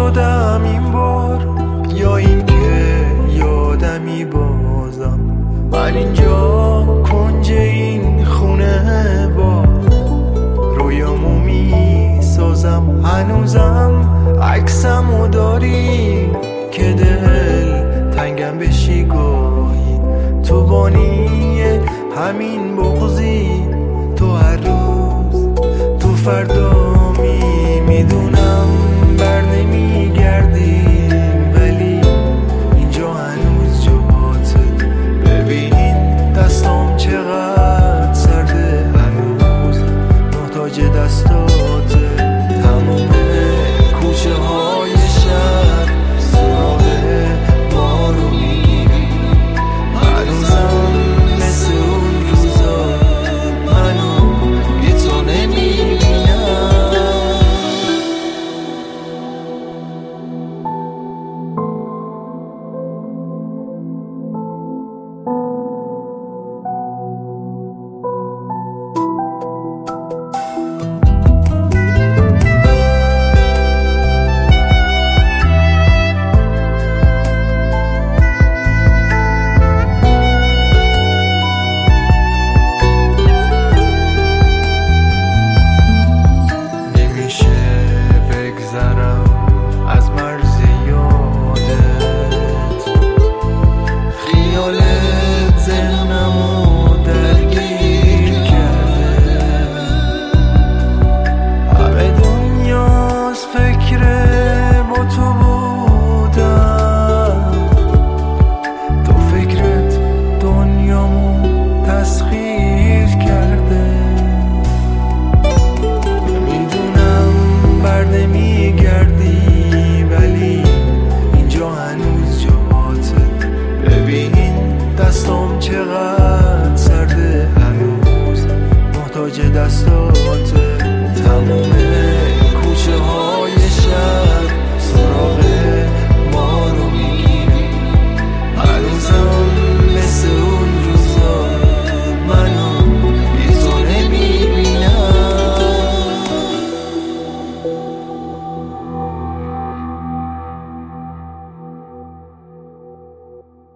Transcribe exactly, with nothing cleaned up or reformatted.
شدم این بار، یا این که یادمی بازم من اینجا کنج این خونه با رویامو می سازم. هنوزم عکسمو داری که دل تنگم بشی گاهی، تو بانی همین بغضی، تو هر روز تو فردا می میدونم بر نمی گردیم، ولی اینجا هنوز جاته. ببین دستام چقدر سرده، هنوز محتاج دستاته. تموم کوچه های شهر سراغ ما رو میگیری، هنوزم مثل اون روزا منو بی تو نمیبینم. از مرز یادت خیالت ذهنمو درگیر کرده، همه دنیاست فکر